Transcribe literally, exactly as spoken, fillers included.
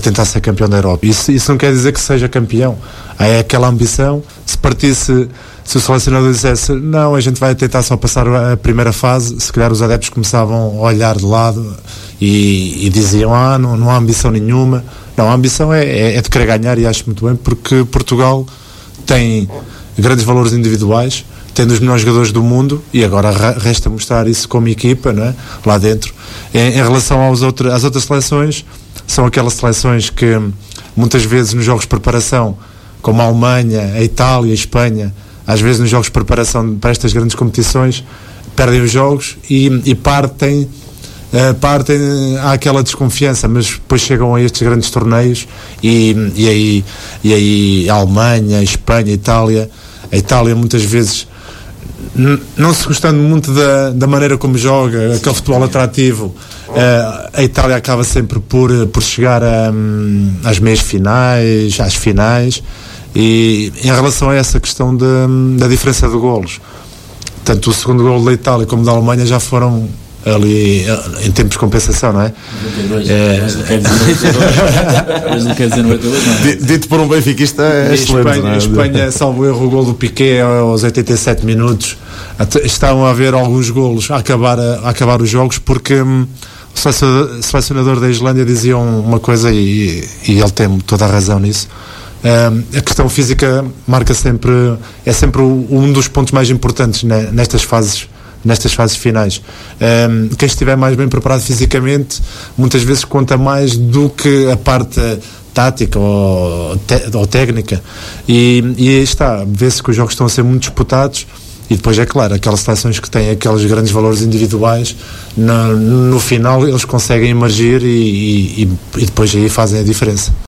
tentar ser campeão da Europa. Isso, isso não quer dizer que seja campeão. É aquela ambição. Se partisse, se o selecionador dissesse não, a gente vai tentar só passar a primeira fase, se calhar os adeptos começavam a olhar de lado e, e diziam, ah, não, não há ambição nenhuma. Não, a ambição é, é, é de querer ganhar, e acho muito bem, porque Portugal tem grandes valores individuais, tem dos melhores jogadores do mundo, e agora resta mostrar isso como equipa, não é? Lá dentro. Em, em relação aos outro, às outras seleções, são aquelas seleções que muitas vezes nos jogos de preparação, como a Alemanha, a Itália, a Espanha, às vezes nos jogos de preparação para estas grandes competições, perdem os jogos e, e partem, uh, partem, há aquela desconfiança, mas depois chegam a estes grandes torneios e, e, aí, e aí a Alemanha, a Espanha, a Itália, a Itália muitas vezes n- não se gostando muito da, da maneira como joga, aquele futebol atrativo, uh, a Itália acaba sempre por, por chegar a, um, às meias finais, às finais. E em relação a essa questão de, da diferença de golos, tanto o segundo golo da Itália como da Alemanha já foram ali em tempos de compensação, não é? é... Dito por um benfiquista, é excelente. Espanha, é? Espanha, salvo erro, o golo do Piqué aos oitenta e sete minutos. Estavam a haver alguns golos a acabar, a acabar os jogos, porque hum, o selecionador da Islândia dizia uma coisa e, e ele tem toda a razão nisso. Um, a questão física marca sempre, é sempre o, um dos pontos mais importantes, né, nestas fases, nestas fases finais. Um, quem estiver mais bem preparado fisicamente muitas vezes conta mais do que a parte tática ou, te, ou técnica, e, e aí está, vê-se que os jogos estão a ser muito disputados. E depois, é claro, aquelas seleções que têm aqueles grandes valores individuais, no, no final eles conseguem emergir e, e, e depois aí fazem a diferença.